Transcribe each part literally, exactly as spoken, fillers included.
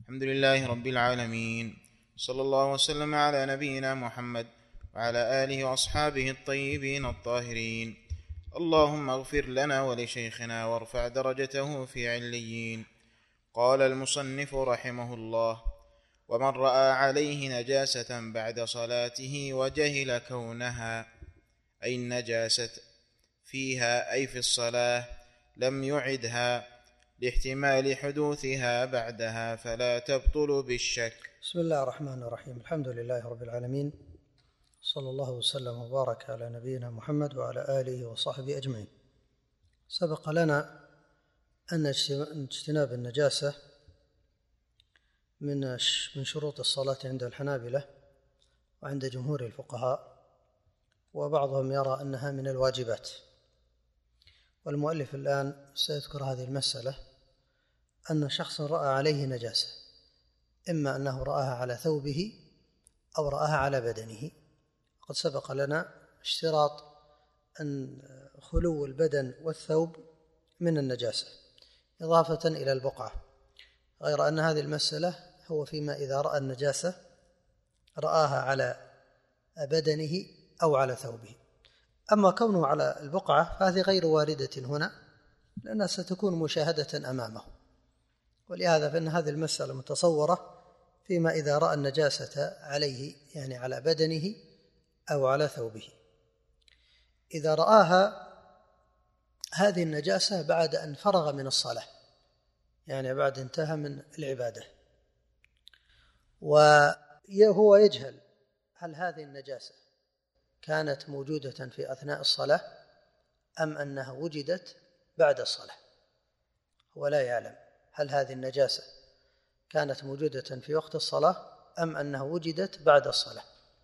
الحمد لله رب العالمين، صلى الله وسلم على نبينا محمد وعلى آله وأصحابه الطيبين الطاهرين. اللهم اغفر لنا ولشيخنا وارفع درجته في عليين. قال المصنف رحمه الله: ومن رأى عليه نجاسة بعد صلاته وجهل كونها، أي النجاسة فيها أي في الصلاة، لم يعدها لاحتمال حدوثها بعدها فلا تبطل بالشك. بسم الله الرحمن الرحيم. الحمد لله رب العالمين، صلى الله وسلم وبارك على نبينا محمد وعلى آله وصحبه أجمعين. سبق لنا أن اجتناب النجاسة من من شروط الصلاة عند الحنابلة وعند جمهور الفقهاء، وبعضهم يرى أنها من الواجبات. والمؤلف الآن سيذكر هذه المسألة، أن شخص رأى عليه نجاسة، إما أنه رآها على ثوبه أو رآها على بدنه. قد سبق لنا اشتراط أن خلو البدن والثوب من النجاسة إضافة إلى البقعة، غير أن هذه المسألة هو فيما إذا رأى النجاسة رآها على بدنه أو على ثوبه. أما كونه على البقعة فهذه غير واردة هنا، لأنها ستكون مشاهدة أمامه، ولهذا فإن هذه المسألة متصورة فيما إذا رأى النجاسة عليه، يعني على بدنه أو على ثوبه. إذا رآها هذه النجاسة بعد أن فرغ من الصلاة، يعني بعد انتهى من العبادة، وهو يجهل هل هذه النجاسة كانت موجودة في أثناء الصلاة أم أنها وجدت بعد الصلاة. هو لا يعلم هل هذه النجاسة كانت موجودة في وقت الصلاة أم أنها وجدت بعد الصلاة.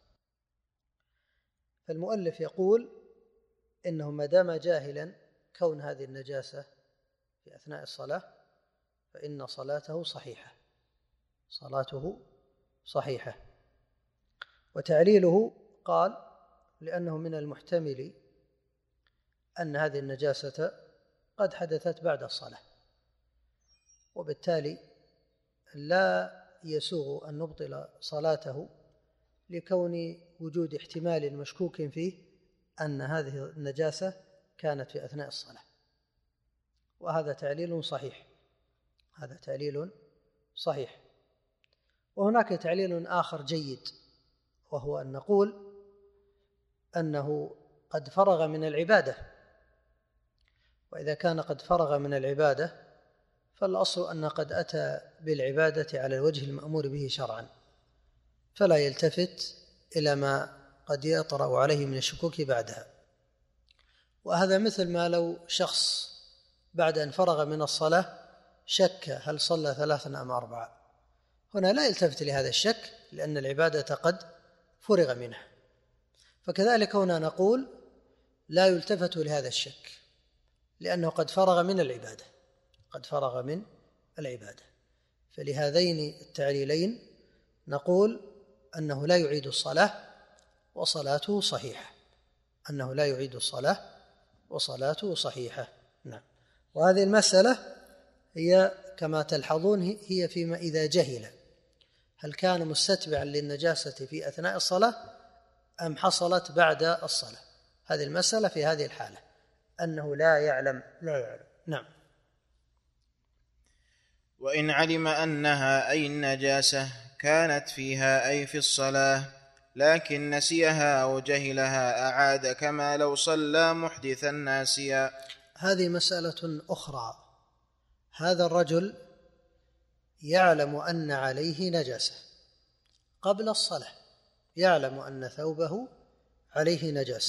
فالمؤلف يقول إنه ما دام جاهلا كون هذه النجاسة في أثناء الصلاة فإن صلاته صحيحة، صلاته صحيحة. وتعليله قال: لأنه من المحتمل أن هذه النجاسة قد حدثت بعد الصلاة، وبالتالي لا يسوغ أن نبطل صلاته لكون وجود احتمال مشكوك فيه أن هذه النجاسة كانت في أثناء الصلاة. وهذا تعليل صحيح، هذا تعليل صحيح. وهناك تعليل آخر جيد، وهو أن نقول أنه قد فرغ من العبادة، وإذا كان قد فرغ من العبادة فالأصل أن قد أتى بالعبادة على الوجه المأمور به شرعا، فلا يلتفت إلى ما قد يطرأ عليه من الشكوك بعدها. وهذا مثل ما لو شخص بعد أن فرغ من الصلاة شك هل صلى ثلاثا أم أربعة، هنا لا يلتفت لهذا الشك لأن العبادة قد فرغ منها. فكذلك هنا نقول لا يلتفت لهذا الشك لأنه قد فرغ من العبادة، قد فرغ من العبادة. فلهذين التعليلين نقول أنه لا يعيد الصلاة وصلاته صحيحة، أنه لا يعيد الصلاة وصلاته صحيحة. نعم. وهذه المسألة هي كما تلحظون هي فيما إذا جهل هل كان مستتبعا للنجاسة في أثناء الصلاة أم حصلت بعد الصلاة. هذه المسألة في هذه الحالة أنه لا يعلم لا يعلم. نعم. وإن علم أنها أي النجاسة كانت فيها أي في الصلاة لكن نسيها أو جهلها أعاد كما لو صلى محدثا ناسيا. هذه مسألة أخرى. هذا الرجل يعلم أن عليه نجاسة قبل الصلاة، يعلم أن ثوبه عليه نجاسة،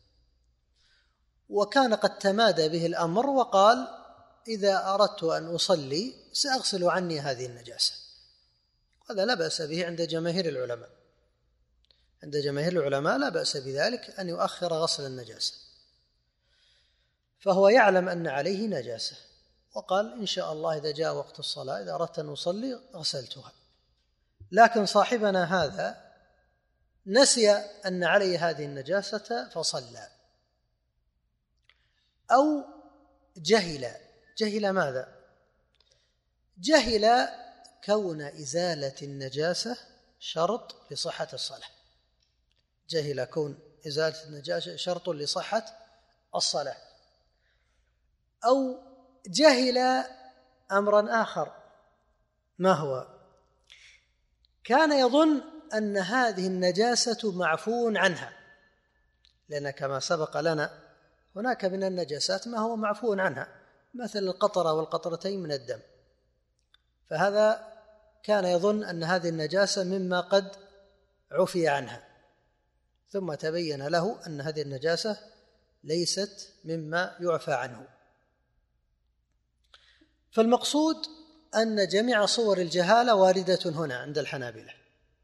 وكان قد تمادى به الأمر وقال: إذا أردت أن أصلي سأغسل عني هذه النجاسة. هذا لا بأس به عند جماهير العلماء، عند جماهير العلماء لا بأس بذلك أن يؤخر غسل النجاسة. فهو يعلم أن عليه نجاسة وقال: إن شاء الله إذا جاء وقت الصلاة إذا أردت أن أصلي غسلتها. لكن صاحبنا هذا نسي أن عليه هذه النجاسة فصلى، أو جهل. جهل ماذا؟ جهل كون إزالة النجاسة شرط لصحة الصلاة، جهل كون إزالة النجاسة شرط لصحة الصلاة، أو جهل أمرا آخر. ما هو؟ كان يظن أن هذه النجاسة معفو عنها، لأن كما سبق لنا هناك من النجاسات ما هو معفو عنها، مثل القطرة والقطرتين من الدم، فهذا كان يظن أن هذه النجاسة مما قد عفي عنها، ثم تبين له أن هذه النجاسة ليست مما يعفى عنه. فالمقصود أن جميع صور الجهالة واردة هنا عند الحنابلة،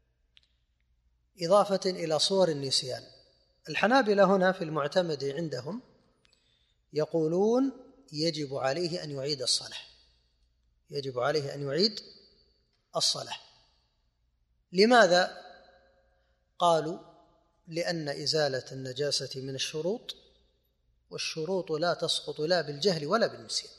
إضافة إلى صور النسيان. الحنابلة هنا في المعتمد عندهم يقولون يجب عليه أن يعيد الصلاة، يجب عليه أن يعيد الصلاة. لماذا؟ قالوا لأن إزالة النجاسة من الشروط، والشروط لا تسقط لا بالجهل ولا بالنسيان.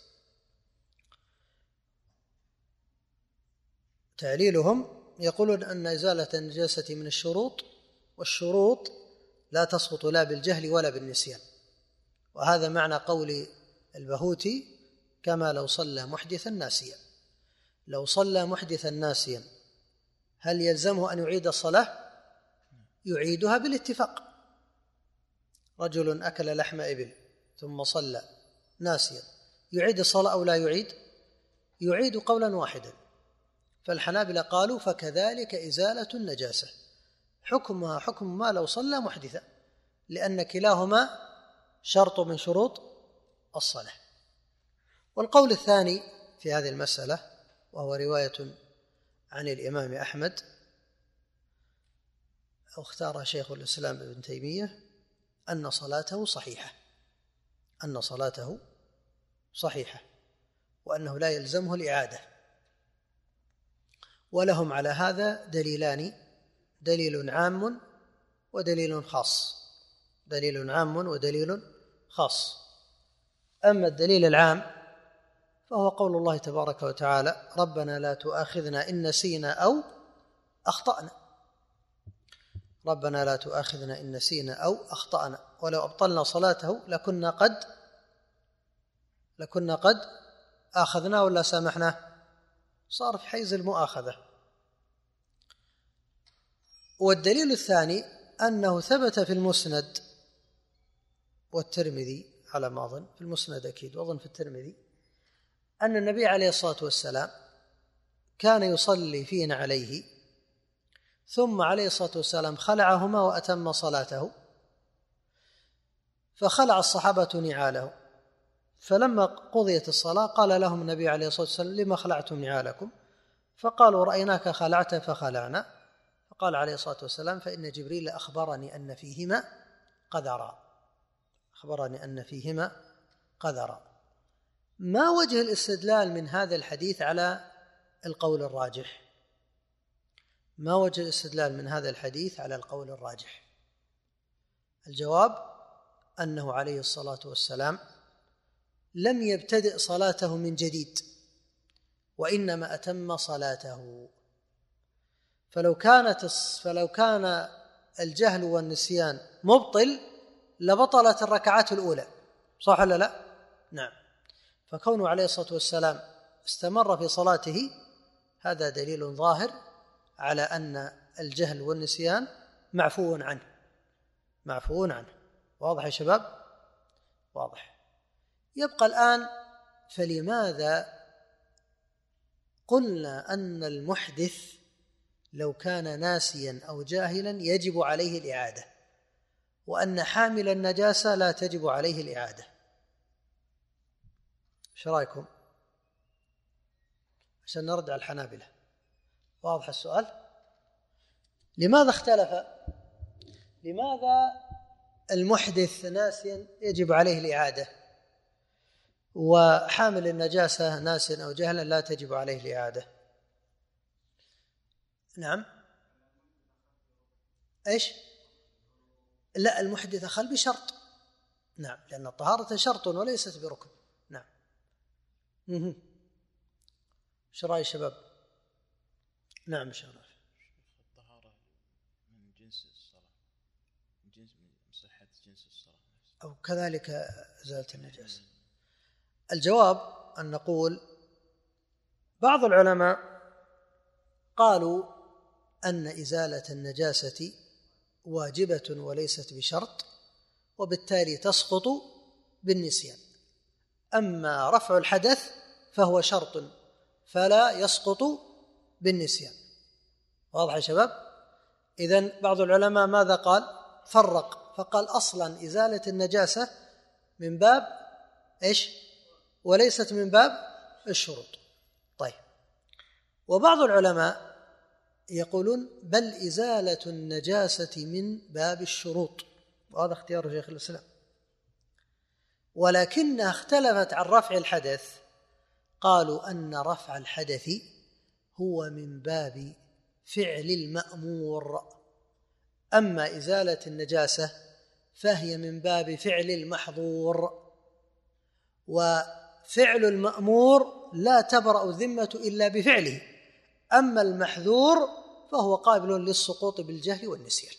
تعليلهم يقولون أن إزالة النجاسة من الشروط، والشروط لا تسقط لا بالجهل ولا بالنسيان، وهذا معنى قول البهوتي كما لو صلى محدثا ناسيا. لو صلى محدثا ناسيا هل يلزمه أن يعيد الصلاة؟ يعيدها بالاتفاق. رجل أكل لحم إبل ثم صلى ناسيا، يعيد الصلاة أو لا يعيد؟ يعيد قولا واحدا. فالحنابلة قالوا فكذلك إزالة النجاسة حكمها حكم ما لو صلى محدثا، لأن كلاهما شرط من شروط الصلاة. والقول الثاني في هذه المسألة، وهو رواية عن الإمام أحمد أو اختار شيخ الإسلام ابن تيمية، أن صلاته صحيحة، أن صلاته صحيحة وأنه لا يلزمه الإعادة. ولهم على هذا دليلان، دليل عام ودليل خاص، دليل عام ودليل خاص. أما الدليل العام فهو قول الله تبارك وتعالى ربنا لا تؤاخذنا إن نسينا أو أخطأنا، ربنا لا تؤاخذنا إن نسينا أو أخطأنا، ولو أبطلنا صلاته لكنا قد لكنا قد آخذنا ولا سامحنا، صار في حيز المؤاخذة. والدليل الثاني أنه ثبت في المسند والترمذي على ما أظن، في المسند أكيد وأظن في الترمذي، أن النبي عليه الصلاة والسلام كان يصلي فينا عليه، ثم عليه الصلاة والسلام خلعهما وأتم صلاته، فخلع الصحابة نعاله، فلما قضيت الصلاة قال لهم النبي عليه الصلاة والسلام لما خلعتم نعالكم؟ فقالوا رأيناك خلعت فخلعنا. فقال عليه الصلاة والسلام فإن جبريل أخبرني أن فيهما قذرا، أخبرني أن فيهما قذرا. ما وجه الاستدلال من هذا الحديث على القول الراجح؟ ما وجه الاستدلال من هذا الحديث على القول الراجح؟ الجواب أنه عليه الصلاة والسلام لم يبتدئ صلاته من جديد، وإنما أتم صلاته. فلو كانت فلو كان الجهل والنسيان مبطل لبطلت الركعات الأولى، صح ولا لا؟ نعم. فكونه عليه الصلاة والسلام استمر في صلاته هذا دليل ظاهر على أن الجهل والنسيان معفو عنه، معفو عنه. واضح يا شباب؟ واضح. يبقى الآن فلماذا قلنا أن المحدث لو كان ناسيا أو جاهلا يجب عليه الإعادة، وأن حامل النجاسة لا تجب عليه الإعادة؟ ايش رايكم؟ عشان نرد على الحنابلة. واضح السؤال؟ لماذا اختلف؟ لماذا المحدث ناسيا يجب عليه الإعادة، وحامل النجاسة ناسيا أو جهلا لا تجب عليه الإعادة؟ نعم. ايش؟ لا، المحدث أخل بشرط. نعم، لأن الطهارة شرط وليست بركن. نعم. ايش رأي الشباب؟ نعم إن شاء الله. الطهارة من جنس الصلاة، من جنس من صحة جنس الصلاة أو كذلك إزالة النجاسة. الجواب أن نقول بعض العلماء قالوا أن إزالة النجاسة واجبة وليست بشرط، وبالتالي تسقط بالنسيان. أما رفع الحدث فهو شرط فلا يسقط بالنسيان. واضح يا شباب؟ إذن بعض العلماء ماذا قال؟ فرق، فقال أصلا إزالة النجاسة من باب إيش؟ وليست من باب الشروط. طيب، وبعض العلماء يقولون بل إزالة النجاسة من باب الشروط، وهذا اختيار شيخ الإسلام، ولكنها اختلفت عن رفع الحدث. قالوا أن رفع الحدث هو من باب فعل المأمور، أما إزالة النجاسة فهي من باب فعل المحظور، وفعل المأمور لا تبرأ الذمة إلا بفعله، أما المحذور فهو قابل للسقوط بالجهل والنسيان.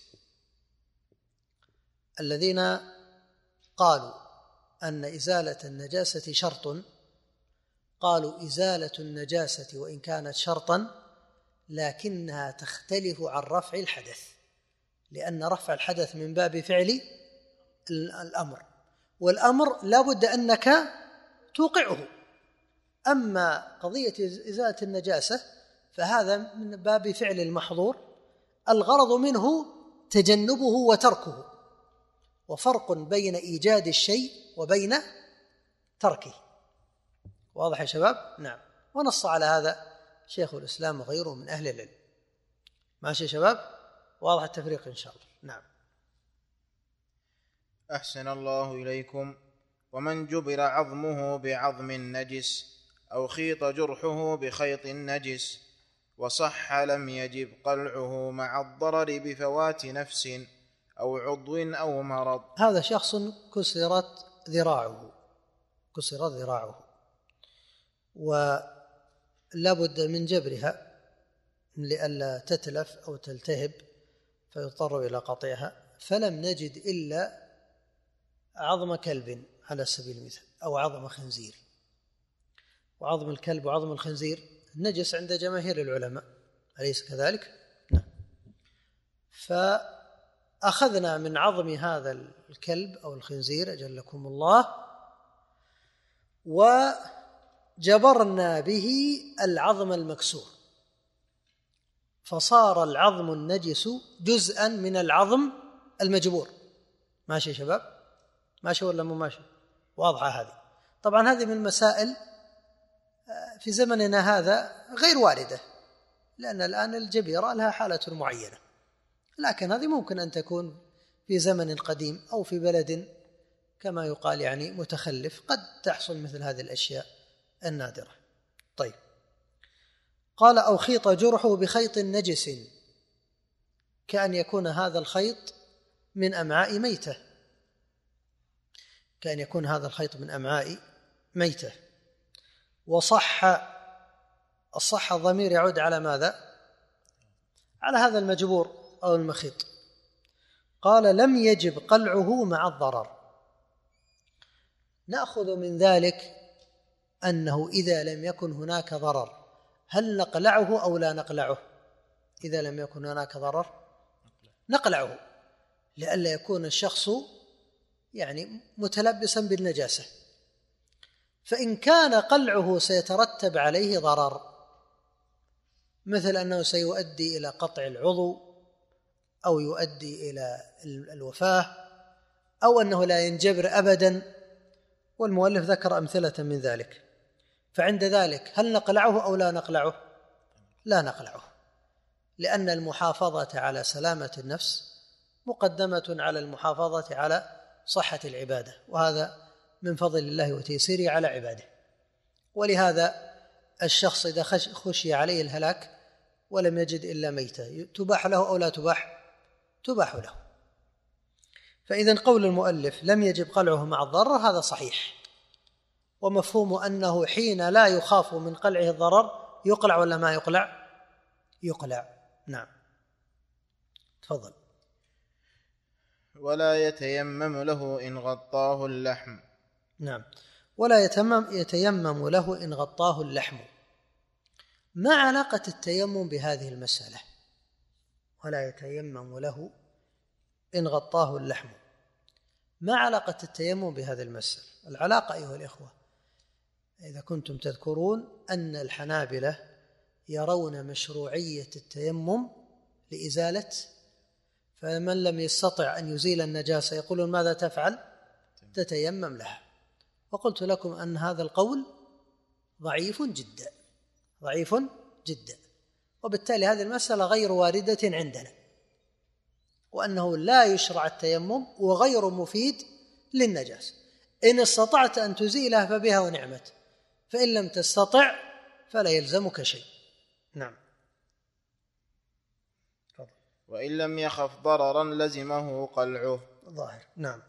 الذين قالوا أن إزالة النجاسة شرط قالوا إزالة النجاسة وإن كانت شرطا لكنها تختلف عن رفع الحدث، لأن رفع الحدث من باب فعل الأمر، والأمر لا بد أنك توقعه. أما قضية إزالة النجاسة فهذا من باب فعل المحظور، الغرض منه تجنبه وتركه، وفرق بين إيجاد الشيء وبين تركه. واضح يا شباب؟ نعم. ونص على هذا شيخ الإسلام وغيره من أهل العلم. ماشي يا شباب؟ واضح التفريق إن شاء الله. نعم. أحسن الله إليكم. ومن جبر عظمه بعظم نجس أو خيط جرحه بخيط نجس وصح لم يجب قلعه مع الضرر بفوات نفس أو عضو أو مرض. هذا شخص كسرت ذراعه كسرت ذراعه ولا بد من جبرها لئلا تتلف أو تلتهب فيضطر إلى قطعها، فلم نجد إلا عظم كلب على سبيل المثال أو عظم خنزير، وعظم الكلب وعظم الخنزير نجس عند جماهير العلماء، أليس كذلك؟ نعم. فأخذنا من عظم هذا الكلب أو الخنزير أجلكم الله وجبرنا به العظم المكسور، فصار العظم النجس جزءا من العظم المجبور. ماشي يا شباب؟ ماشي ولا مو ماشي؟ واضحة هذه. طبعا هذه من المسائل في زمننا هذا غير واردة، لأن الآن الجبيرة لها حالة معينة، لكن هذه ممكن أن تكون في زمن قديم أو في بلد كما يقال يعني متخلف، قد تحصل مثل هذه الأشياء النادرة. طيب، قال أو خيط جرحه بخيط نجس، كأن يكون هذا الخيط من أمعاء ميتة، كأن يكون هذا الخيط من أمعاء ميتة. وصح، الصح الضمير يعود على ماذا؟ على هذا المجبور أو المخيط. قال لم يجب قلعه مع الضرر. نأخذ من ذلك أنه إذا لم يكن هناك ضرر هل نقلعه أو لا نقلعه؟ إذا لم يكن هناك ضرر نقلعه، لئلا يكون الشخص يعني متلبسا بالنجاسة. فإن كان قلعه سيترتب عليه ضرر، مثل أنه سيؤدي إلى قطع العضو أو يؤدي إلى الوفاة أو أنه لا ينجبر أبدا، والمؤلف ذكر أمثلة من ذلك، فعند ذلك هل نقلعه أو لا نقلعه؟ لا نقلعه، لأن المحافظة على سلامة النفس مقدمة على المحافظة على صحة العبادة، وهذا من فضل الله وتيسيره على عباده. ولهذا الشخص إذا خشي عليه الهلاك ولم يجد إلا ميتة تباح له أو لا تباح؟ تباح له. فإذن قول المؤلف لم يجب قلعه مع الضرر هذا صحيح، ومفهوم أنه حين لا يخاف من قلعه الضرر يقلع ولا ما يقلع؟ يقلع. نعم تفضل. ولا يتيمم له إن غطاه اللحم. نعم ولا يتيمم يتيمم له إن غطاه اللحم. ما علاقة التيمم بهذه المسألة؟ ولا يتيمم له إن غطاه اللحم، ما علاقة التيمم بهذه المسألة؟ العلاقة أيها الإخوة، إذا كنتم تذكرون أن الحنابلة يرون مشروعية التيمم لإزالة، فمن لم يستطع أن يزيل النجاسة يقولون ماذا تفعل؟ تتيمم لها. وقلت لكم أن هذا القول ضعيف جدا ضعيف جدا، وبالتالي هذه المسألة غير واردة عندنا، وأنه لا يشرع التيمم وغير مفيد للنجاسة. إن استطعت أن تزيلها فبها ونعمت، فإن لم تستطع فلا يلزمك شيء. نعم. وإن لم يخف ضررا لزمه قلعه. ظاهر. نعم.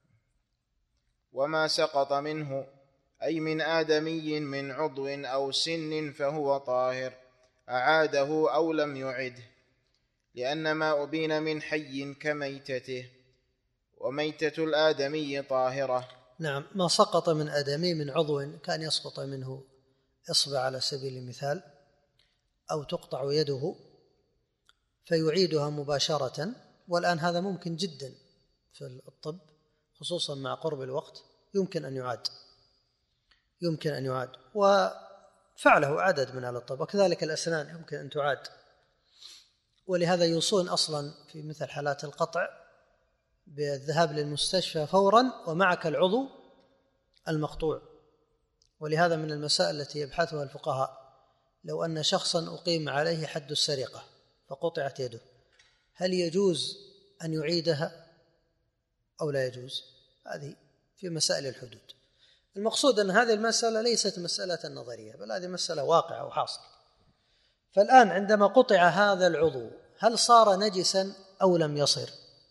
وما سقط منه أي من آدمي من عضو أو سن فهو طاهر، أعاده أو لم يعده، لأن ما أبين من حي كميتته، وميتة الآدمي طاهرة. نعم. ما سقط من آدمي من عضو، كان يسقط منه إصبع على سبيل المثال، أو تقطع يده فيعيدها مباشرة، والآن هذا ممكن جدا في الطب خصوصا مع قرب الوقت، يمكن أن يعاد يمكن أن يعاد وفعله عدد من أهل الطب. وكذلك الأسنان يمكن أن تعاد، ولهذا يوصون أصلا في مثل حالات القطع بالذهاب للمستشفى فورا ومعك العضو المقطوع. ولهذا من المسائل التي يبحثها الفقهاء، لو أن شخصا أقيم عليه حد السرقة فقطعت يده، هل يجوز أن يعيدها أو لا يجوز؟ هذه في مسائل الحدود. المقصود أن هذه المسألة ليست مسألة نظرية، بل هذه مسألة واقعة وحاصلة. فالآن عندما قطع هذا العضو هل صار نجسا أو لم يصر؟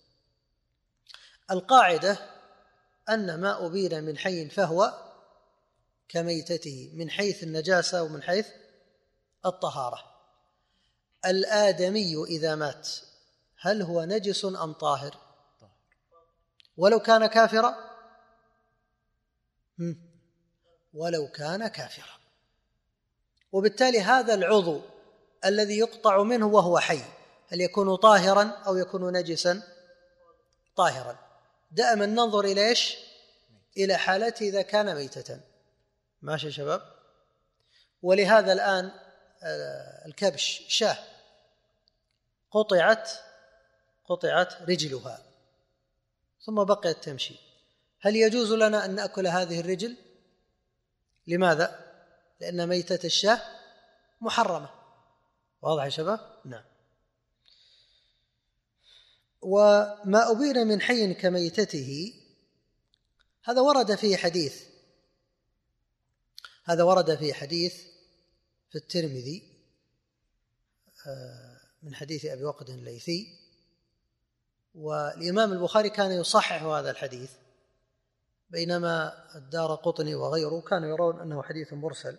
القاعدة أن ما أبين من حي فهو كميتته من حيث النجاسة ومن حيث الطهارة. الآدمي إذا مات هل هو نجس أم طاهر؟ ولو كان كافرا؟ ولو كان كافرا. وبالتالي هذا العضو الذي يقطع منه وهو حي هل يكون طاهرا أو يكون نجسا؟ طاهرا. دائما ننظر إلى إيش؟ إلى حالته إذا كان ميتة. ماشي يا شباب؟ ولهذا الآن الكبش شاه قطعت قطعت رجلها ثم بقيت تمشي، هل يجوز لنا أن نأكل هذه الرجل؟ لماذا؟ لأن ميتة الشاه محرمة. واضح يا شباب؟ نعم. وما أبين من حي كميتته هذا ورد فيه حديث هذا ورد فيه حديث في الترمذي من حديث أبي وقد الليثي، والإمام البخاري كان يصحح هذا الحديث، بينما الدارقطني وغيره كانوا يرون أنه حديث مرسل.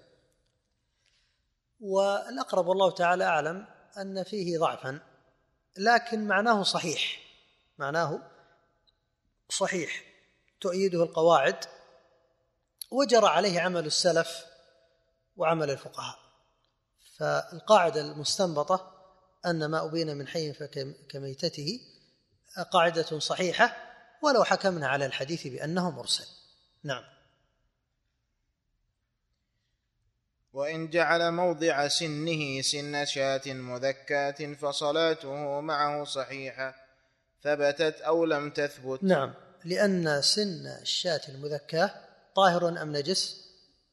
والأقرب والله تعالى أعلم أن فيه ضعفا، لكن معناه صحيح معناه صحيح تؤيده القواعد، وجرى عليه عمل السلف وعمل الفقهاء. فالقاعدة المستنبطة أن ما أبين من حي كميتته قاعدة صحيحة، ولو حكمنا على الحديث بأنه مرسل. نعم. وإن جعل موضع سنه سن شاة مذكاة فصلاته معه صحيحة ثبتت أو لم تثبت. نعم، لأن سن الشاة المذكاة طاهر أم نجس؟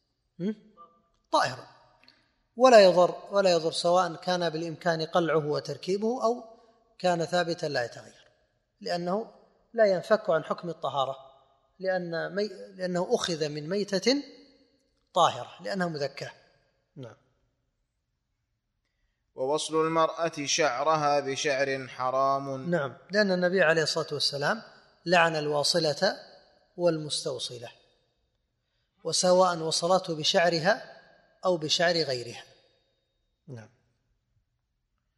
طاهر، ولا يضر ولا يضر سواء كان بالإمكان قلعه وتركيبه أو كان ثابتا لا يتغير، لأنه لا ينفك عن حكم الطهارة، لأن مي... لأنه أخذ من ميتة طاهرة لأنها مذكاة. نعم. ووصل المرأة شعرها بشعر حرام. نعم، لأن النبي عليه الصلاة والسلام لعن الواصلة والمستوصلة، وسواء وصلته بشعرها أو بشعر غيرها. نعم.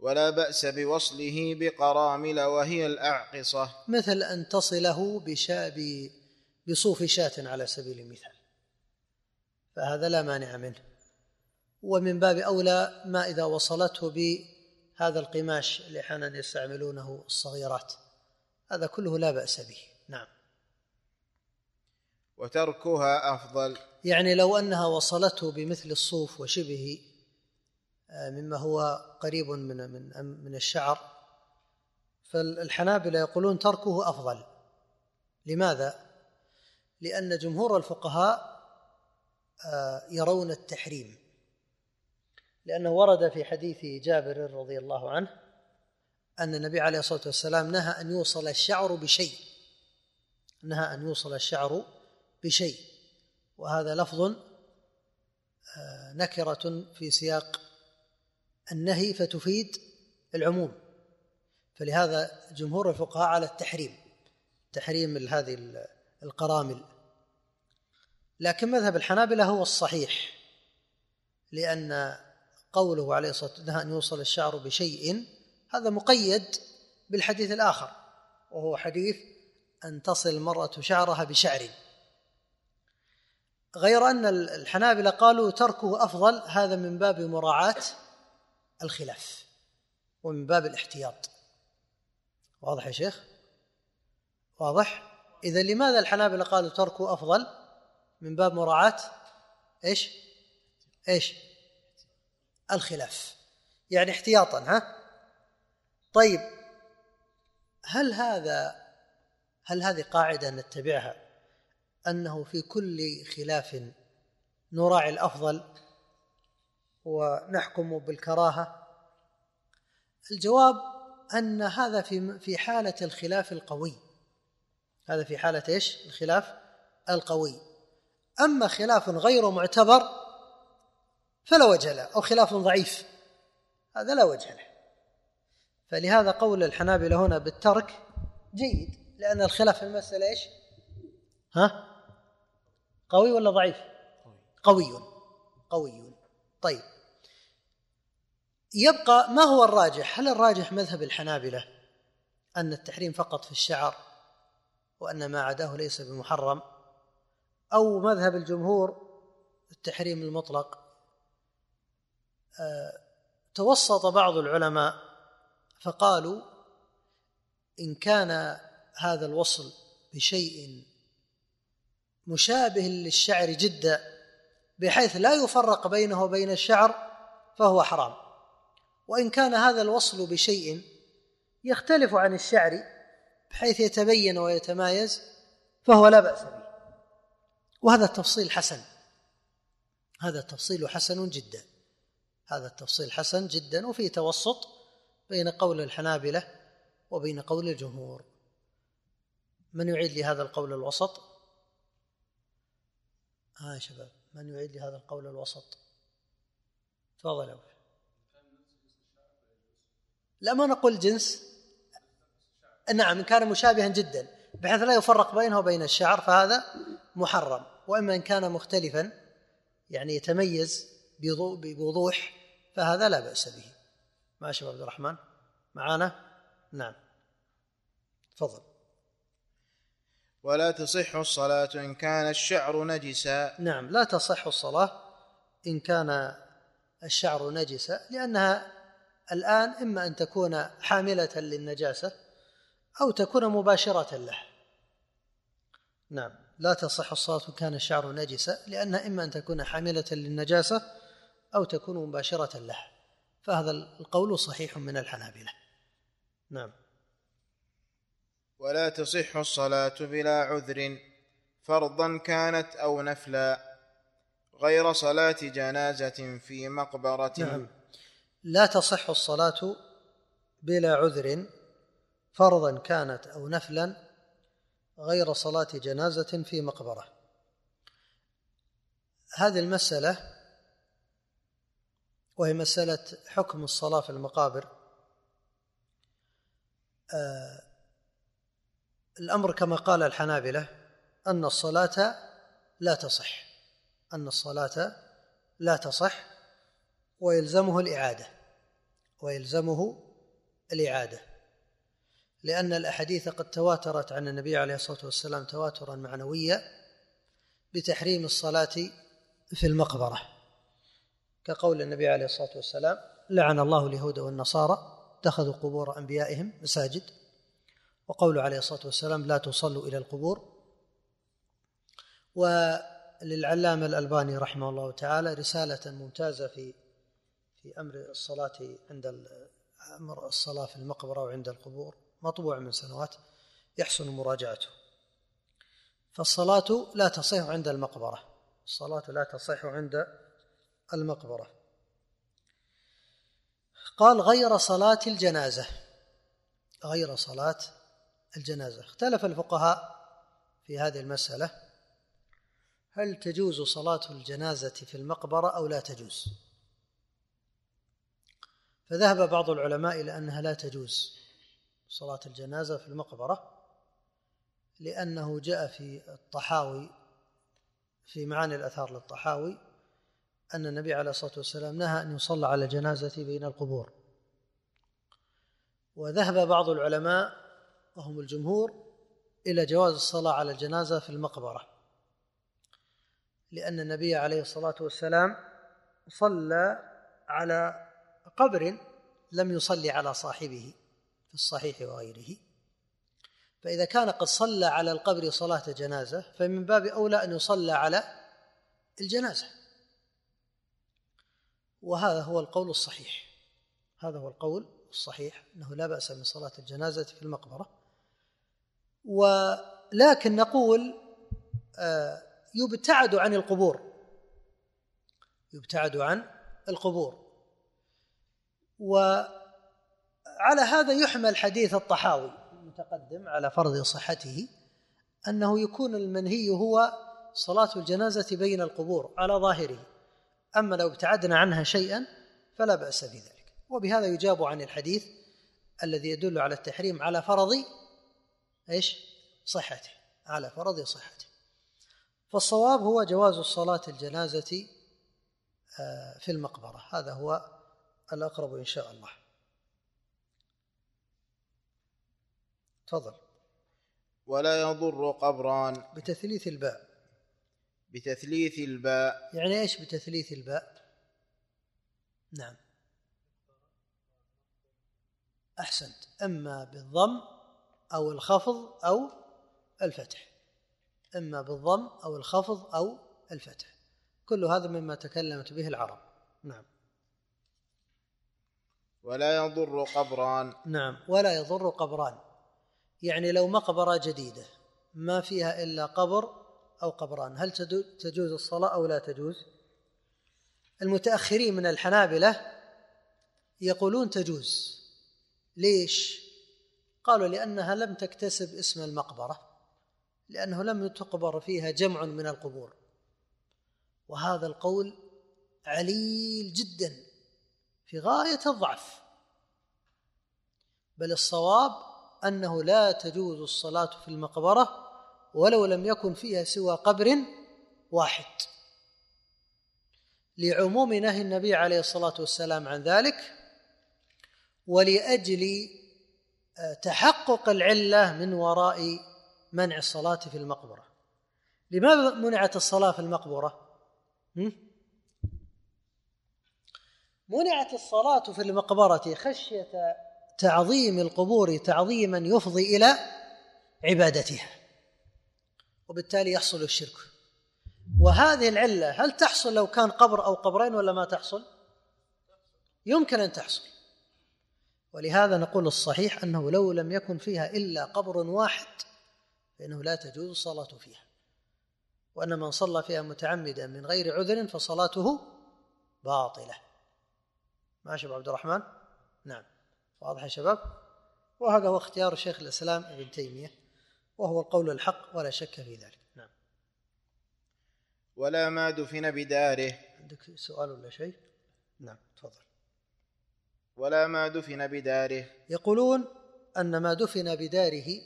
ولا بأس بوصله بقرامل وهي الأعقصة، مثل أن تصله بشا بصوف شاة على سبيل المثال، فهذا لا مانع منه. ومن باب أولى ما إذا وصلته بهذا القماش اللي أحيانا يستعملونه الصغيرات، هذا كله لا بأس به. نعم. وتركها أفضل، يعني لو أنها وصلته بمثل الصوف وشبهه مما هو قريب من من من الشعر، فالحنابلة يقولون تركه أفضل. لماذا؟ لأن جمهور الفقهاء يرون التحريم، لأنه ورد في حديث جابر رضي الله عنه أن النبي عليه الصلاة والسلام نهى أن يوصل الشعر بشيء، نهى أن يوصل الشعر بشيء، وهذا لفظ نكرة في سياق النهي فتفيد العموم، فلهذا جمهور الفقهاء على التحريم، تحريم هذه القرامل. لكن مذهب الحنابلة هو الصحيح، لأن قوله عليه الصلاة والسلام نهى أن يوصل الشعر بشيء هذا مقيد بالحديث الآخر، وهو حديث أن تصل المرأة شعرها بشعر، غير أن الحنابلة قالوا تركه أفضل، هذا من باب مراعاة الخلاف ومن باب الاحتياط. واضح يا شيخ؟ واضح؟ إذا لماذا الحنابلة قالوا تركه أفضل؟ من باب مراعاة إيش؟ إيش؟ الخلاف، يعني احتياطا. ها؟ طيب، هل هذا هل هذه قاعدة نتبعها أنه في كل خلاف نراعي الأفضل ونحكم بالكراهة؟ الجواب أن هذا في في حالة الخلاف القوي، هذا في حالة إيش؟ الخلاف القوي. أما خلاف غير معتبر فلا وجه له، أو خلاف ضعيف هذا لا وجه له. فلهذا قول الحنابلة هنا بالترك جيد، لأن الخلاف في المسألة إيش؟ ها؟ قوي ولا ضعيف؟ قوي قوي. طيب، يبقى ما هو الراجح؟ هل الراجح مذهب الحنابلة أن التحريم فقط في الشعر وأن ما عداه ليس بمحرم، أو مذهب الجمهور التحريم المطلق؟ أه توسط بعض العلماء فقالوا إن كان هذا الوصل بشيء مشابه للشعر جدا بحيث لا يفرق بينه وبين الشعر فهو حرام، وإن كان هذا الوصل بشيء يختلف عن الشعر بحيث يتبين ويتمايز فهو لا بأس به. وهذا التفصيل حسن، هذا التفصيل حسن جدا، هذا التفصيل حسن جدا، وفيه توسط بين قول الحنابلة وبين قول الجمهور. من يعيد لي هذا القول الوسط؟ ها يا شباب، من يعيد لي هذا القول الوسط؟ تفضل أول. لا، ما نقول جنس، نعم، إن كان مشابها جدا بحيث لا يفرق بينه وبين الشعر فهذا محرم، وإما إن كان مختلفا يعني يتميز بوضوح فهذا لا بأس به. ما شباب عبد الرحمن معانا؟ نعم، تفضل. ولا تصح الصلاة إن كان الشعر نجسا. نعم، لا تصح الصلاة إن كان الشعر نجسا، لأنها الآن إما أن تكون حاملة للنجاسة أو تكون مباشرة له. نعم، لا تصح الصلاة إن كان الشعر نجسا، لأنها إما أن تكون حاملة للنجاسة أو تكون مباشرة له، فهذا القول صحيح من الحنابلة. نعم. ولا تصح الصلاة بلا عذر فرضا كانت أو نفلا غير صلاة جنازة في مقبرة. نعم، لا تصح الصلاة بلا عذر فرضا كانت أو نفلا غير صلاة جنازة في مقبرة. هذه المسألة وهي مسألة حكم الصلاة في المقابر، آه الأمر كما قال الحنابلة أن الصلاة لا تصح، أن الصلاة لا تصح ويلزمه الإعادة، ويلزمه الإعادة، لأن الأحاديث قد تواترت عن النبي عليه الصلاة والسلام تواترا معنويا بتحريم الصلاة في المقبرة، كقول النبي عليه الصلاة والسلام: لعن الله اليهود والنصارى اتخذوا قبور أنبيائهم مساجد، وقوله عليه الصلاة والسلام: لا تصلوا إلى القبور. وللعلامة الألباني رحمه الله تعالى رسالة ممتازة في في أمر الصلاة عند أمر الصلاة في المقبرة وعند القبور، مطبوع من سنوات، يحسن مراجعته. فالصلاة لا تصح عند المقبرة، الصلاة لا تصح عند المقبرة. قال: غير صلاة الجنازة، غير صلاة الجنازة. اختلف الفقهاء في هذه المسألة، هل تجوز صلاة الجنازة في المقبرة أو لا تجوز؟ فذهب بعض العلماء إلى أنها لا تجوز صلاة الجنازة في المقبرة، لأنه جاء في الطحاوي في معاني الأثار للطحاوي أن النبي عليه الصلاة والسلام نهى أن يصلى على الجنازة بين القبور. وذهب بعض العلماء وهم الجمهور إلى جواز الصلاة على الجنازة في المقبرة، لأن النبي عليه الصلاة والسلام صلى على قبر لم يصلي على صاحبه في الصحيح وغيره، فإذا كان قد صلى على القبر صلاة جنازة فمن باب أولى أن يصلى على الجنازة. وهذا هو القول الصحيح، هذا هو القول الصحيح أنه لا بأس من صلاة الجنازة في المقبرة. ولكن نقول يبتعد عن القبور، يبتعد عن القبور. وعلى هذا يحمل حديث الطحاوي المتقدم على فرض صحته، أنه يكون المنهي هو صلاة الجنازة بين القبور على ظاهره، أما لو ابتعدنا عنها شيئا فلا بأس بذلك. وبهذا يجاب عن الحديث الذي يدل على التحريم على فرض إيش؟ صحته، على فرض صحته. فالصواب هو جواز الصلاة الجنازة في المقبرة، هذا هو الأقرب إن شاء الله. تفضل. ولا يضر قبران، بتثليث الباء. بتثليث الباء يعني إيش بتثليث الباء؟ نعم أحسنت، أما بالضم أو الخفض أو الفتح، إما بالضم أو الخفض أو الفتح، كل هذا مما تكلمت به العرب. نعم. ولا يضر قبران. نعم، ولا يضر قبران، يعني لو مقبرة جديدة ما فيها إلا قبر أو قبران، هل تجوز الصلاة أو لا تجوز؟ المتأخرين من الحنابلة يقولون تجوز. ليش؟ قالوا لأنها لم تكتسب اسم المقبرة، لأنه لم تقبر فيها جمع من القبور، وهذا القول عليل جدا في غاية الضعف، بل الصواب أنه لا تجوز الصلاة في المقبرة ولو لم يكن فيها سوى قبر واحد، لعموم نهي النبي عليه الصلاة والسلام عن ذلك، ولأجل تحقق العلة من وراء منع الصلاة في المقبرة. لماذا منعت الصلاة في المقبرة؟ منعت الصلاة في المقبرة خشية تعظيم القبور تعظيما يفضي إلى عبادتها، وبالتالي يحصل الشرك. وهذه العلة هل تحصل لو كان قبر أو قبرين ولا ما تحصل؟ يمكن أن تحصل. ولهذا نقول الصحيح أنه لو لم يكن فيها إلا قبر واحد فإنه لا تجوز الصلاة فيها، وأن من صلى فيها متعمدا من غير عذر فصلاته باطلة. ماشي أبو عبد الرحمن؟ نعم، واضح يا شباب؟ وهذا هو اختيار شيخ الإسلام ابن تيمية، وهو القول الحق ولا شك في ذلك. نعم. ولا ما دفن بداره. عندك سؤال ولا شيء؟ نعم تفضل. ولا ما دفن بداره، يقولون أن ما دفن بداره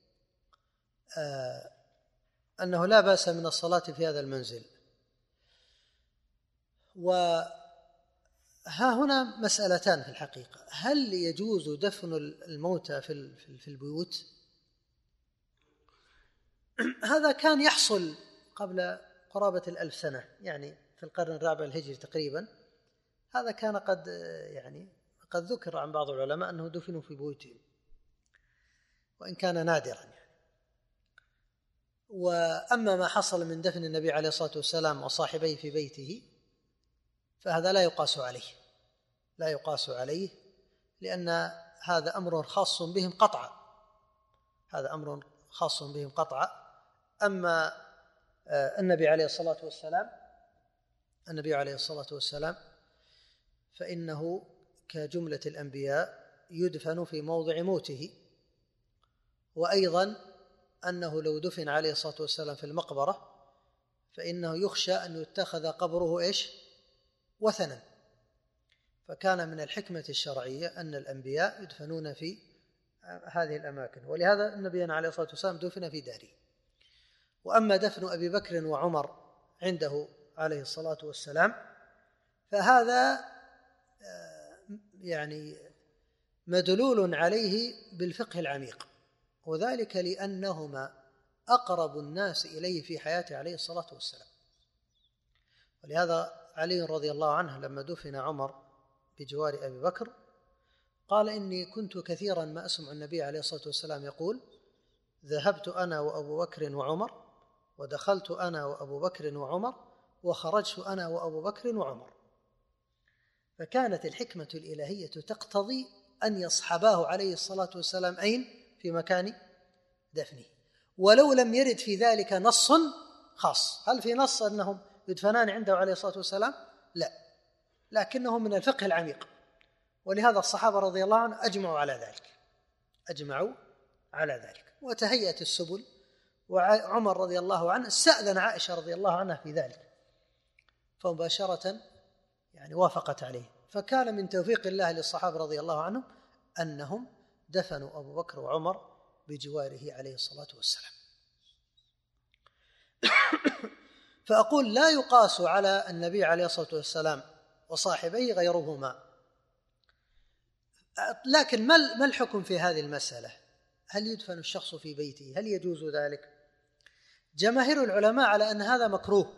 آه أنه لا بأس من الصلاة في هذا المنزل، ها هنا مسألتان في الحقيقة. هل يجوز دفن الموتى في البيوت؟ هذا كان يحصل قبل قرابة الألف سنة، يعني في القرن الرابع الهجري تقريبا. هذا كان قد يعني قد ذكر عن بعض العلماء أنه دفنوا في بيوتهم، وإن كان نادرا يعني. وأما ما حصل من دفن النبي عليه الصلاة والسلام وصاحبيه في بيته فهذا لا يقاس عليه لا يقاس عليه لأن هذا أمر خاص بهم قطعا هذا أمر خاص بهم قطعا. أما النبي عليه الصلاة والسلام النبي عليه الصلاة والسلام فإنه كجملة الأنبياء يدفن في موضع موته، وأيضا أنه لو دفن عليه الصلاة والسلام في المقبرة فإنه يخشى أن يتخذ قبره إيش؟ وثنا. فكان من الحكمة الشرعية أن الأنبياء يدفنون في هذه الأماكن، ولهذا النبي عليه الصلاة والسلام دفن في داره. وأما دفن أبي بكر وعمر عنده عليه الصلاة والسلام فهذا يعني مدلول عليه بالفقه العميق، وذلك لأنهما أقرب الناس إليه في حياته عليه الصلاة والسلام. ولهذا علي رضي الله عنه لما دفن عمر بجوار أبي بكر قال: إني كنت كثيرا ما أسمع النبي عليه الصلاة والسلام يقول: ذهبت أنا وأبو بكر وعمر، ودخلت أنا وأبو بكر وعمر، وخرجت أنا وأبو بكر وعمر. فكانت الحكمة الإلهية تقتضي أن يصحباه عليه الصلاة والسلام أين؟ في مكان دفنه، ولو لم يرد في ذلك نص خاص. هل في نص أنهم يدفنان عنده عليه الصلاة والسلام؟ لا، لكنه من الفقه العميق، ولهذا الصحابة رضي الله عنهم أجمعوا على ذلك أجمعوا على ذلك وتهيأت السبل. وعمر رضي الله عنه استأذن عائشة رضي الله عنها في ذلك، فمباشرة يعني وافقت عليه. فكان من توفيق الله للصحابة رضي الله عنهم أنهم دفنوا أبو بكر وعمر بجواره عليه الصلاة والسلام. فأقول لا يقاس على النبي عليه الصلاة والسلام وصاحبيه غيرهما. لكن ما الحكم في هذه المسألة؟ هل يدفن الشخص في بيته؟ هل يجوز ذلك؟ جماهير العلماء على أن هذا مكروه،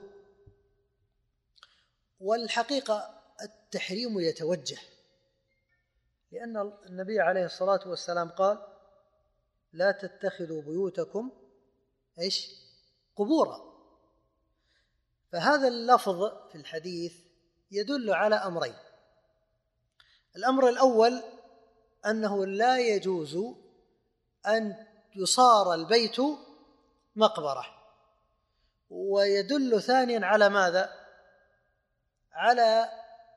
والحقيقة التحريم يتوجه، لأن النبي عليه الصلاة والسلام قال: لا تتخذوا بيوتكم إيش؟ قبورا. فهذا اللفظ في الحديث يدل على أمرين. الأمر الأول أنه لا يجوز أن يصار البيت مقبرة، ويدل ثانيا على ماذا؟ على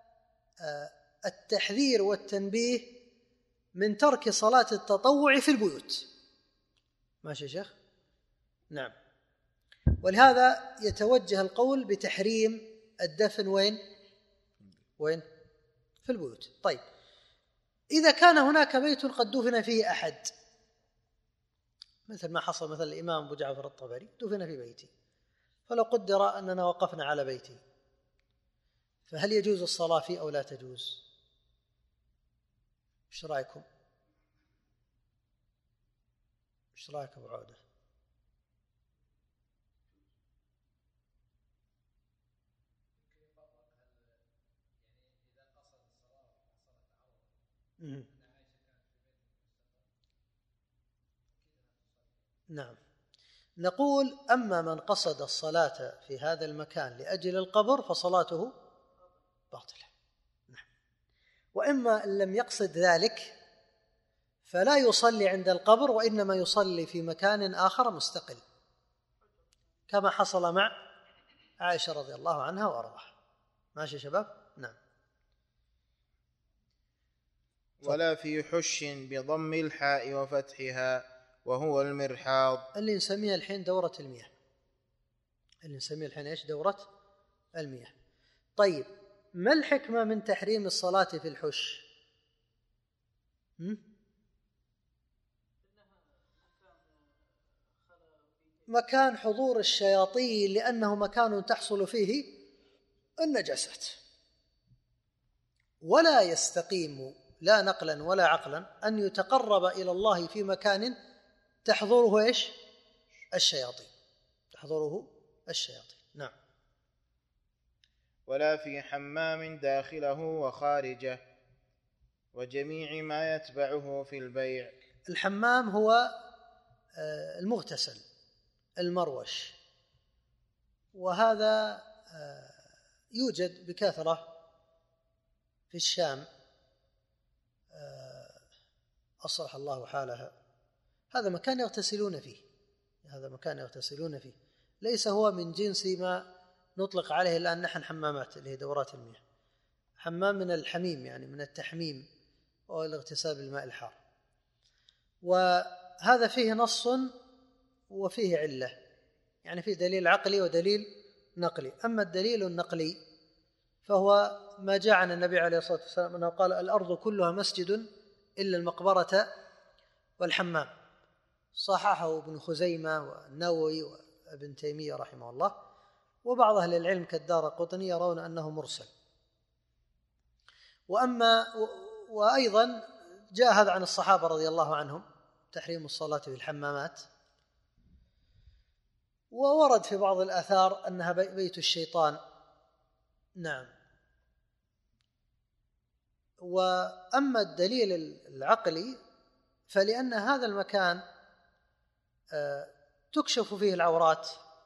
التحذير والتنبيه من ترك صلاة التطوع في البيوت. ماشي يا شيخ؟ نعم. ولهذا يتوجه القول بتحريم الدفن وين؟ وين؟ في البيوت. طيب، إذا كان هناك بيت قد دفن فيه أحد، مثل ما حصل مثل الإمام أبو جعفر الطبري دفن في بيته، فلو قدر أننا وقفنا على بيته، فهل يجوز الصلاة فيه أو لا تجوز؟ إيش رأيكم؟ إيش رأيك أبو عودة؟ مم. نعم. نقول: أما من قصد الصلاة في هذا المكان لأجل القبر فصلاته باطلة. نعم. وإما إن لم يقصد ذلك فلا يصلي عند القبر، وإنما يصلي في مكان آخر مستقل، كما حصل مع عائشة رضي الله عنها وأرضاها. ماشي يا شباب؟ نعم. ولا في حش بضم الحاء وفتحها وهو المرحاض، اللي نسميها الحين دورة المياه اللي نسميها الحين إيش؟ دورة المياه. طيب، ما الحكمة من تحريم الصلاة في الحش؟ م? مكان حضور الشياطين، لأنه مكان تحصل فيه النجاسات. ولا يستقيم لا نقلا ولا عقلا أن يتقرب إلى الله في مكان تحضره إيش؟ الشياطين، تحضره الشياطين. نعم. ولا في حمام داخله وخارجه وجميع ما يتبعه في البيع. الحمام هو المغتسل المروش، وهذا يوجد بكثرة في الشام أصلح الله حالها. هذا مكان يغتسلون فيه، هذا مكان يغتسلون فيه، ليس هو من جنس ما نطلق عليه الآن نحن حمامات اللي هي دورات المياه. حمام من الحميم، يعني من التحميم والاغتسال بالماء الحار. وهذا فيه نص وفيه علة، يعني فيه دليل عقلي ودليل نقلي. أما الدليل النقلي فهو ما جاء عن النبي عليه الصلاة والسلام أنه قال: الأرض كلها مسجد إلا المقبرة والحمام. صححه ابن خزيمة والنووي وابن تيمية رحمه الله، وبعض أهل العلم كالدارقطني يرون أنه مرسل. وأما وأيضا جاء هذا عن الصحابة رضي الله عنهم تحريم الصلاة في الحمامات، وورد في بعض الآثار أنها بيت الشيطان. نعم. وأما الدليل العقلي فلأن هذا المكان تكشف فيه العورات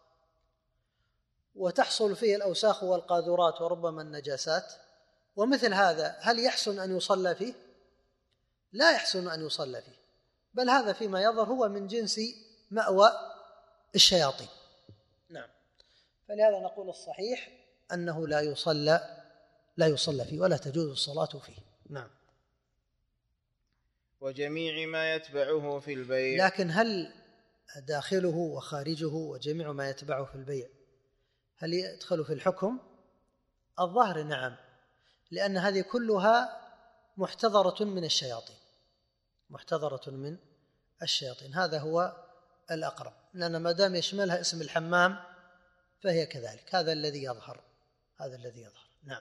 وتحصل فيه الأوساخ والقاذورات وربما النجاسات، ومثل هذا هل يحسن أن يصلى فيه؟ لا يحسن أن يصلى فيه، بل هذا فيما يظهر هو من جنس مأوى الشياطين. نعم. فلهذا نقول الصحيح أنه لا يصلى لا يصلى فيه ولا تجوز الصلاة فيه. نعم. وجميع ما يتبعه في البيع. لكن هل داخله وخارجه وجميع ما يتبعه في البيع هل يدخل في الحكم؟ الظاهر نعم، لأن هذه كلها محتضرة من الشياطين، محتضرة من الشياطين. هذا هو الأقرب، لأن ما دام يشملها اسم الحمام فهي كذلك. هذا الذي يظهر، هذا الذي يظهر. نعم.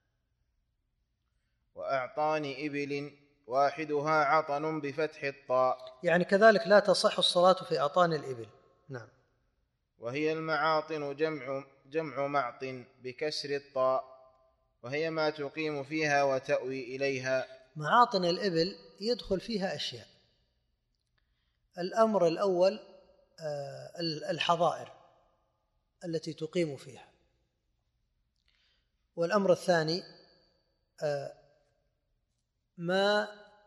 وأعطان إبل واحدها عطن بفتح الطاء، يعني كذلك لا تصح الصلاة في أعطان الإبل. نعم. وهي المعاطن جمع جمع معطن بكسر الطاء، وهي ما تقيم فيها وتأوي إليها. معاطن الإبل يدخل فيها أشياء. الأمر الأول الحظائر التي تقيم فيها، والأمر الثاني ما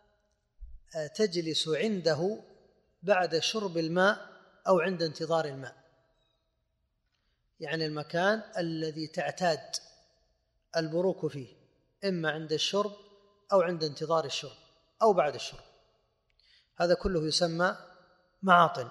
تجلس عنده بعد شرب الماء أو عند انتظار الماء، يعني المكان الذي تعتاد البروك فيه إما عند الشرب أو عند انتظار الشرب أو بعد الشرب، هذا كله يسمى معاطن.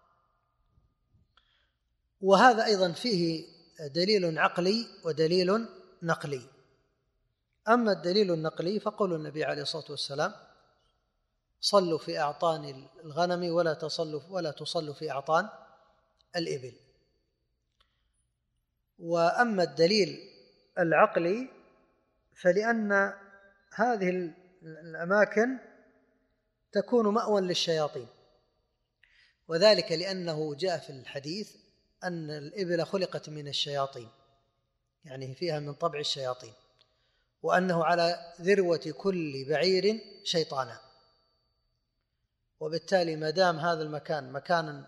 وهذا أيضا فيه دليل عقلي ودليل نقلي. أما الدليل النقلي فقول النبي عليه الصلاة والسلام: صلوا في أعطان الغنم ولا تصلوا ولا تصلوا في أعطان الإبل. وأما الدليل العقلي فلأن هذه الأماكن تكون مأوى للشياطين، وذلك لأنه جاء في الحديث أن الإبل خلقت من الشياطين، يعني فيها من طبع الشياطين، وأنه على ذروة كل بعير شيطانا. وبالتالي ما دام هذا المكان مكانا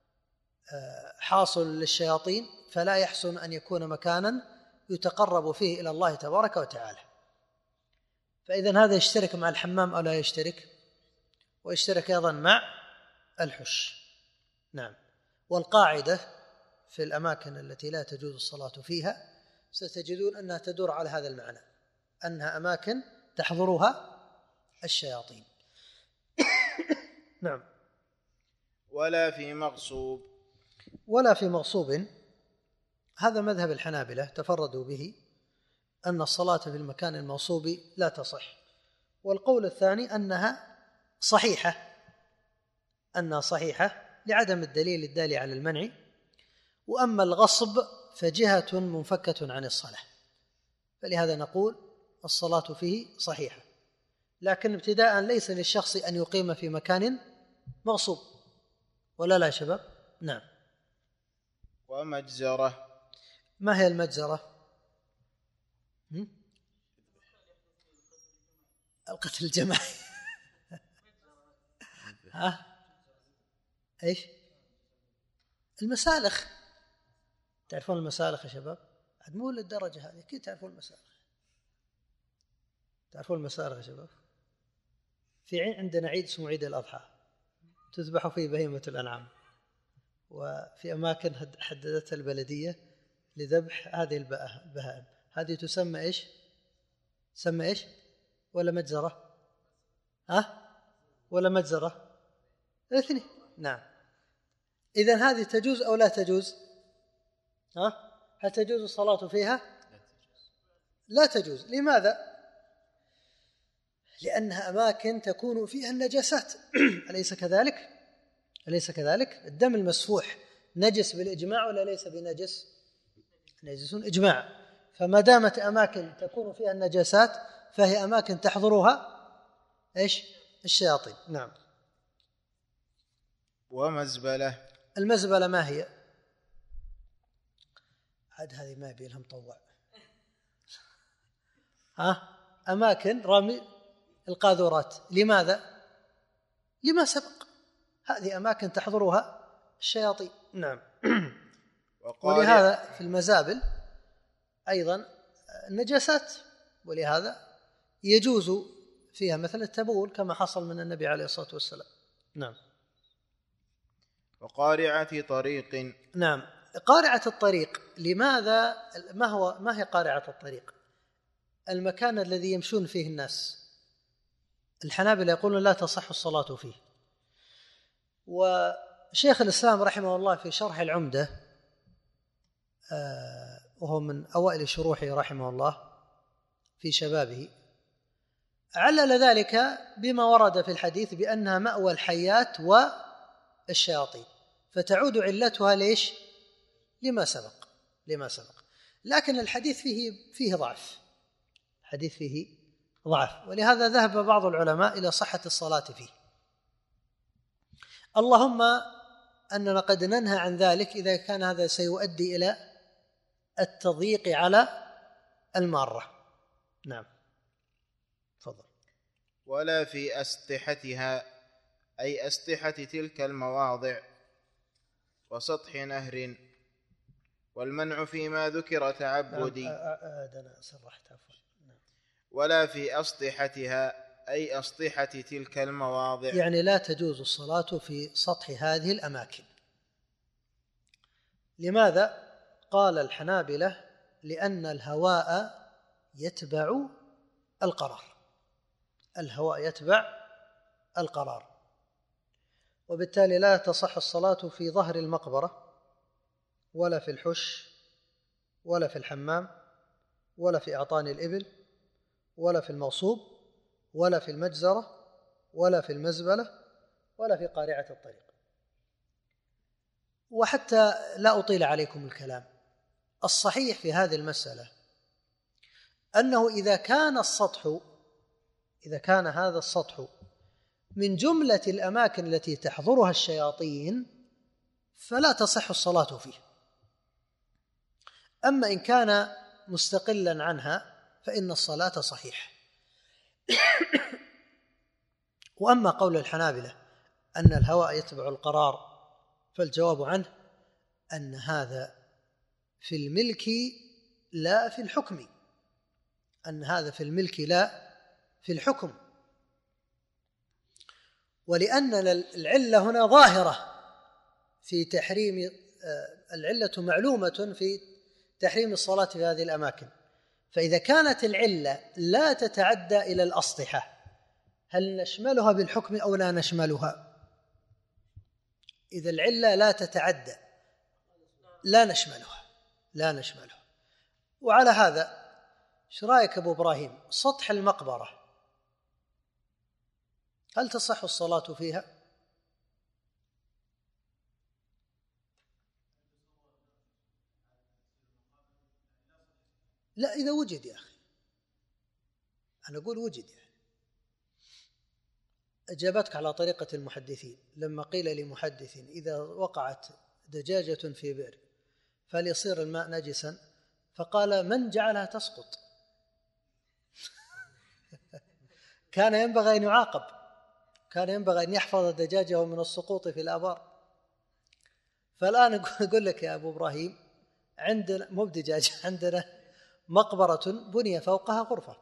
حاصل للشياطين فلا يحسن أن يكون مكانا يتقرب فيه إلى الله تبارك وتعالى. فإذن هذا يشترك مع الحمام أو لا يشترك؟ ويشترك أيضا مع الحش. نعم. والقاعدة في الأماكن التي لا تجوز الصلاة فيها ستجدون أنها تدور على هذا المعنى، أنها أماكن تحضرها الشياطين. نعم. ولا في مغصوب. ولا في مغصوب، هذا مذهب الحنابلة تفردوا به، أن الصلاة في المكان المغصوب لا تصح. والقول الثاني أنها صحيحة، أنها صحيحة لعدم الدليل الدالي على المنع. وأما الغصب فجهة منفكة عن الصلاة، فلهذا نقول الصلاة فيه صحيحة، لكن ابتداء ليس للشخص أن يقيم في مكان مغصوب، ولا لا شباب؟ نعم. ومجزرة. ما هي المجزرة؟ القتل الجماعي. ها؟ ايش؟ المسالخ. تعرفون المسالخ يا شباب؟ عاد مو للدرجة هذه، كيف تعرفون المسالخ؟ تعرفون المسالخ يا شباب؟ في عندنا عيد اسمه عيد الأضحى، تذبح فيه بهيمة الأنعام، وفي أماكن حددتها البلدية لذبح هذه البهائم. هذه تسمى إيش؟ تسمى إيش؟ ولا مجزرة؟ ها؟ ولا مجزرة؟ الاثنين. نعم. إذن هذه تجوز أو لا تجوز؟ ها؟ هل تجوز الصلاة فيها؟ لا تجوز. لماذا؟ لأنها أماكن تكون فيها النجاسات. أليس كذلك؟ أليس كذلك؟ الدم المسفوح نجس بالإجماع ولا ليس بنجس؟ نجس إجماع. فما دامت أماكن تكون فيها النجاسات فهي أماكن تحضرها إيش؟ الشياطين. نعم. ومزبلة. المزبلة ما هي؟ عاد هذه ما يبي لها مطوع. ها؟ أماكن رمي القاذورات. لماذا؟ لما سبق، هذه أماكن تحضرها الشياطين. نعم. ولهذا في المزابل أيضا النجاسات، ولهذا يجوز فيها مثل التبول كما حصل من النبي عليه الصلاة والسلام. نعم. وقارعة طريق. نعم. قارعة الطريق، لماذا؟ ما هو ما هي قارعة الطريق؟ المكان الذي يمشون فيه الناس. الحنابلة يقولون لا تصح الصلاة فيه، وشيخ الإسلام رحمه الله في شرح العمدة وهو من أوائل شروحه رحمه الله في شبابه علل ذلك بما ورد في الحديث بأنها مأوى الحيات والشياطين، فتعود علتها ليش؟ لما سبق لما سبق لكن الحديث فيه فيه ضعف، الحديث فيه ضعف، ولهذا ذهب بعض العلماء إلى صحة الصلاة فيه. اللهم أننا قد ننهى عن ذلك إذا كان هذا سيؤدي إلى التضييق على المارة. نعم. تفضل. ولا في أسطحتها، أي أسطحة تلك المواضع، وسطح نهر، والمنع فيما ذكر تعبدي. أنا سرحت. ولا في أسطحتها، أي أسطحة تلك المواضع، يعني لا تجوز الصلاة في سطح هذه الأماكن. لماذا؟ قال الحنابلة لأن الهواء يتبع القرار، الهواء يتبع القرار، وبالتالي لا تصح الصلاة في ظهر المقبرة ولا في الحش ولا في الحمام ولا في أعطان الإبل ولا في المغصوب ولا في المجزرة ولا في المزبلة ولا في قارعة الطريق. وحتى لا أطيل عليكم الكلام، الصحيح في هذه المسألة أنه إذا كان السطح إذا كان هذا السطح من جملة الأماكن التي تحضرها الشياطين فلا تصح الصلاة فيه. أما إن كان مستقلا عنها فإن الصلاة صحيحة. وأما قول الحنابلة أن الهواء يتبع القرار فالجواب عنه أن هذا في الملك لا في الحكم، أن هذا في الملك لا في الحكم، ولأن العلة هنا ظاهرة في تحريم، العلة معلومة في تحريم الصلاة في هذه الأماكن. فإذا كانت العلة لا تتعدى إلى الأسطحة هل نشملها بالحكم أو لا نشملها؟ إذا العلة لا تتعدى لا نشملها لا نشملها. وعلى هذا ايش رايك أبو إبراهيم؟ سطح المقبرة هل تصح الصلاة فيها؟ لا، إذا وجد يا أخي، أنا أقول وجد يعني. أجابتك على طريقة المحدثين لما قيل لمحدث إذا وقعت دجاجة في بئر فليصير الماء نجسا، فقال من جعلها تسقط؟ كان ينبغي أن يعاقب، كان ينبغي أن يحفظ دجاجه من السقوط في الآبار. فالآن أقول لك يا أبو إبراهيم، عندنا مو بدجاجة، عندنا مقبرة بني فوقها غرفة،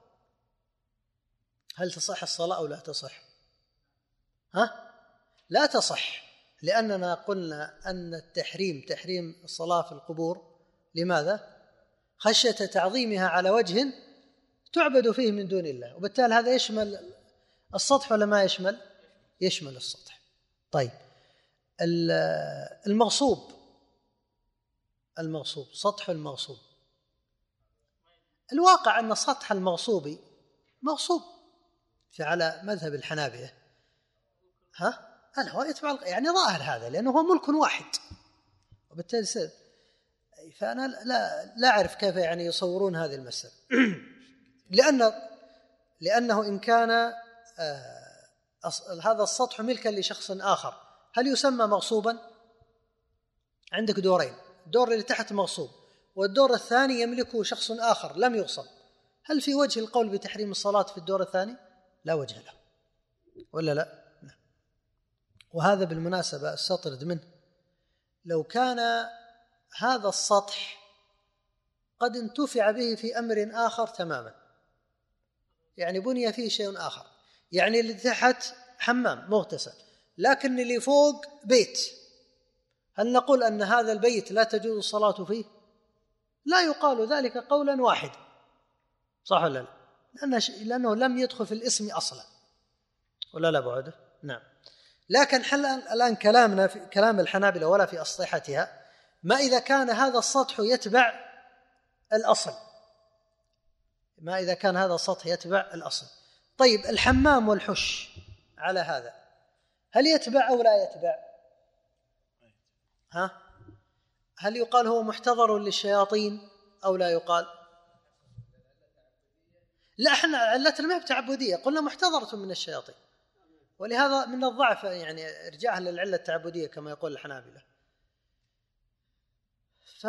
هل تصح الصلاة أو لا تصح؟ ها؟ لا تصح، لأننا قلنا أن التحريم تحريم الصلاة في القبور. لماذا؟ خشية تعظيمها على وجه تعبد فيه من دون الله، وبالتالي هذا يشمل السطح ولا ما يشمل؟ يشمل السطح. طيب المغصوب، المغصوب سطح المغصوب، الواقع أن سطح المغصوب مغصوب في على مذهب الحنابلة. ها؟ هل هو يتبع يعني ظاهر هذا لأنه هو ملك واحد، وبالتالي سبب. فأنا لا لا أعرف كيف يعني يصورون هذه المسألة. لأن لأنه إن كان آه هذا السطح ملكا لشخص آخر هل يسمى مغصوبا؟ عندك دورين، الدور اللي تحت مغصوب والدور الثاني يملكه شخص آخر لم يغصب، هل في وجه القول بتحريم الصلاة في الدور الثاني؟ لا وجه له، ولا لا؟ لا. وهذا بالمناسبة استطرد منه، لو كان هذا السطح قد انتفع به في أمر آخر تماما، يعني بني فيه شيء آخر، يعني اللي تحت حمام مغتسل لكن اللي فوق بيت، هل نقول أن هذا البيت لا تجوز الصلاة فيه؟ لا يقال ذلك قولا واحد، صح ولا لا؟ لأنه, لأنه لم يدخل في الاسم أصلا، ولا لا بعده؟ نعم. لكن حل الآن كلامنا في كلام الحنابلة ولا في أسطحتها، ما إذا كان هذا السطح يتبع الأصل، ما إذا كان هذا السطح يتبع الأصل. طيب الحمام والحش على هذا هل يتبع أو لا يتبع؟ ها؟ هل يقال هو محتضر للشياطين أو لا يقال؟ لا، احنا علتنا ما هي بتعبدية، قلنا محتضرة من الشياطين، ولهذا من الضعف يعني ارجاعها للعلة التعبدية كما يقول الحنابلة. ف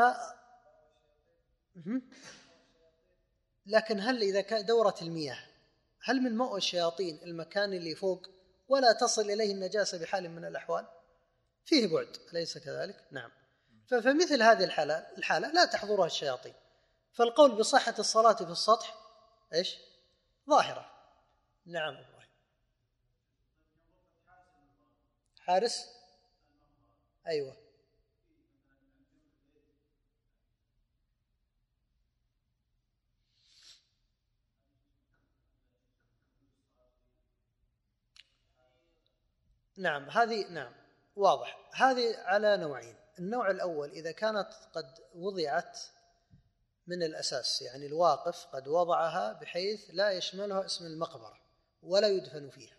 لكن هل إذا كان دورة المياه هل من مأوى الشياطين المكان اللي فوق ولا تصل إليه النجاسة بحال من الأحوال؟ فيه بعد، أليس كذلك؟ نعم. فمثل هذه الحالة الحالة لا تحضرها الشياطين، فالقول بصحة الصلاة في السطح إيش؟ ظاهرة. نعم إبراهيم. حارس؟ أيوة. نعم هذه نعم واضح، هذه على نوعين. النوع الأول إذا كانت قد وضعت من الأساس، يعني الواقف قد وضعها بحيث لا يشملها اسم المقبرة ولا يدفن فيها،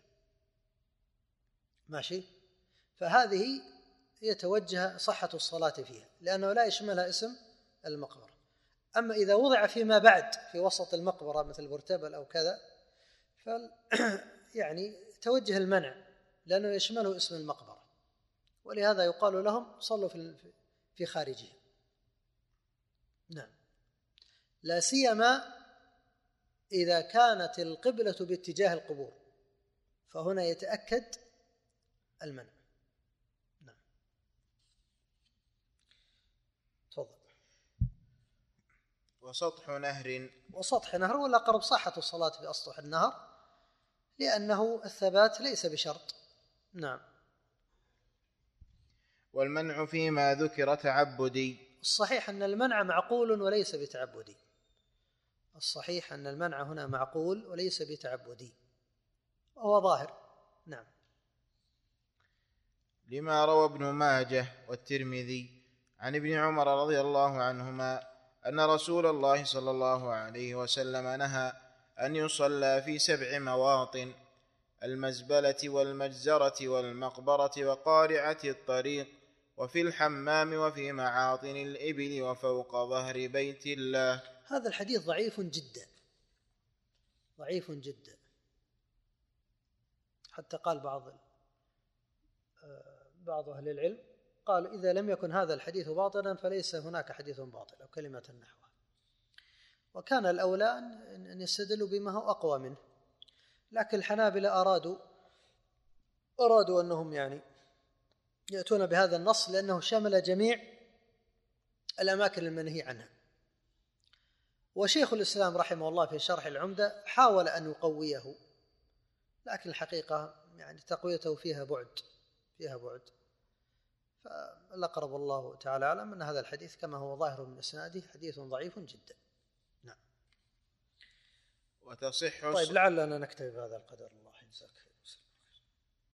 ماشي، فهذه يتوجه صحة الصلاة فيها لأنه لا يشملها اسم المقبرة. أما إذا وضع فيما بعد في وسط المقبرة مثل برتبل أو كذا فال يعني توجه المنع لأنه يشمله اسم المقبرة، ولهذا يقال لهم صلوا في في خارجها. نعم. لا سيما إذا كانت القبلة باتجاه القبور فهنا يتأكد المنع. نعم. تفضل. وسطح نهر، وسطح نهر ولا قرب صحة الصلاة في أسطح النهر لأنه الثبات ليس بشرط. نعم. والمنع فيما ذكر تعبدي، الصحيح أن المنع معقول وليس بتعبدي، الصحيح أن المنع هنا معقول وليس بتعبدي وهو ظاهر. نعم. لما روى ابن ماجه والترمذي عن ابن عمر رضي الله عنهما أن رسول الله صلى الله عليه وسلم نهى أن يصلى في سبع مواطن: المزبلة والمجزرة والمقبرة وقارعة الطريق وفي الحمام وفي معاطن الإبل وفوق ظهر بيت الله. هذا الحديث ضعيف جدا، ضعيف جدا. حتى قال بعض بعض أهل العلم قال إذا لم يكن هذا الحديث باطلا فليس هناك حديث باطل أو كلمة نحوها. وكان الأولى أن يستدلوا بما هو أقوى منه، لكن الحنابلة أرادوا أرادوا أنهم يعني يأتون بهذا النص لأنه شمل جميع الأماكن المنهي عنها. وشيخ الإسلام رحمه الله في شرح العمدة حاول أن يقويه، لكن الحقيقة يعني تقويته فيها بعد فيها بعد فالأقرب الله تعالى أعلم أن هذا الحديث كما هو ظاهر من إسناده حديث ضعيف جدا. نعم. وتصح. طيب لعلنا نكتفي بهذا القدر. الله يجزاك.